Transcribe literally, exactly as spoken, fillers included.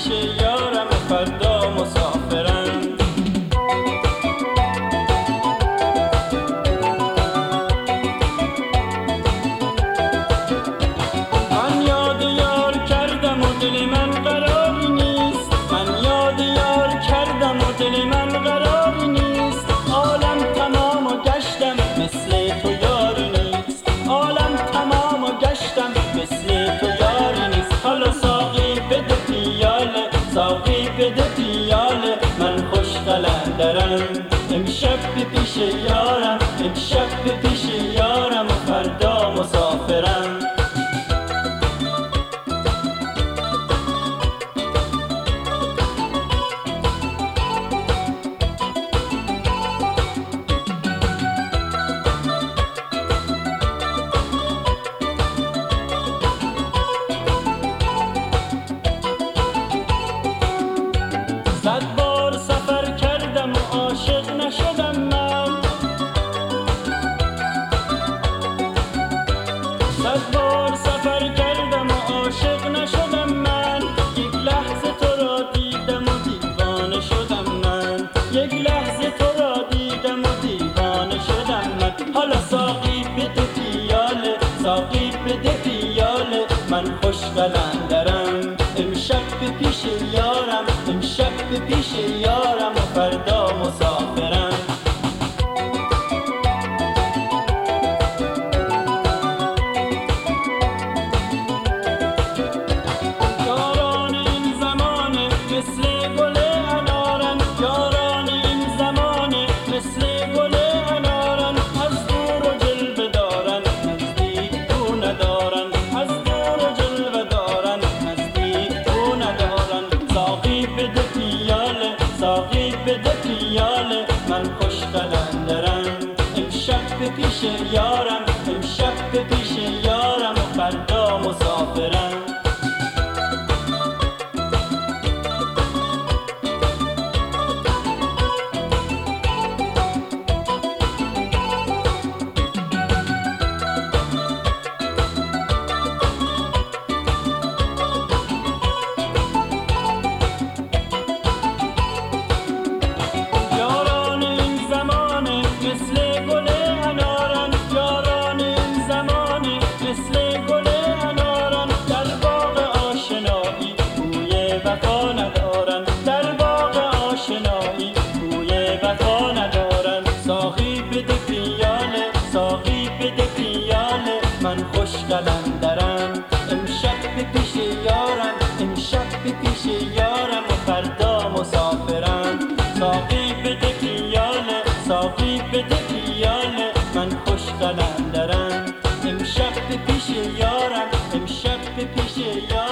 یارم و فردا مسافرم. من یاد یار کردم و دل من قراری نیست، من یاد یار کردم و دل من قراری نیست. عالم تمام و گشتم مثل تو یاری نیست، عالم تمام و گشتم مثل تو یاری نیست. حالا ساقی بده پیاله، ساقی بده پیاله، من خوش قلندرم. امشب به پیش یارم، امشب به پیش یارم و فردا مسافرم. صد بار سفر کردم و عاشق نشدم من، صد بار سفر کردم و عاشق نشدم من. یک لحظه تو را دیدم و دیوانه شدم من، یک لحظه تو را دیدم و دیوانه شدم من. حالا ساقی بده پیاله، ساقی بده پیاله، من خوش قلندرم. امشب به پیش یارم، امشب به پیش یارم و فردا مسافرم. یاران این زمانه مثل گل انارن، یاران این زمانه مثل گل انارن. از دور و جلوه دارن، نزدیک تو ندارن، از دور و جلوه دارن، نزدیک تو ندارن. ساقی بده پیاله، ساقی بده پیاله، من خوش قلندرم. امشب به پیش یارم، امشب به پیش یارم و فردا مسافرم. یاران این زمانه مثل گل انارن، یاران این زمانه مثل گل انارن. در باغ آشنایی بوی وفا ندارن، در باغ آشنایی بوی وفا ندارن. ساقی بده پیاله، ساقی بده پیاله، من خوش قلندرم. امشب به پیش یارم، امشب به پیش یارم و فردا مسافرم. ساقی بده پیاله، ساقی بده پیاله، من خوش قلندرم. امشب به پیش یارم، امشب به پیش یارم.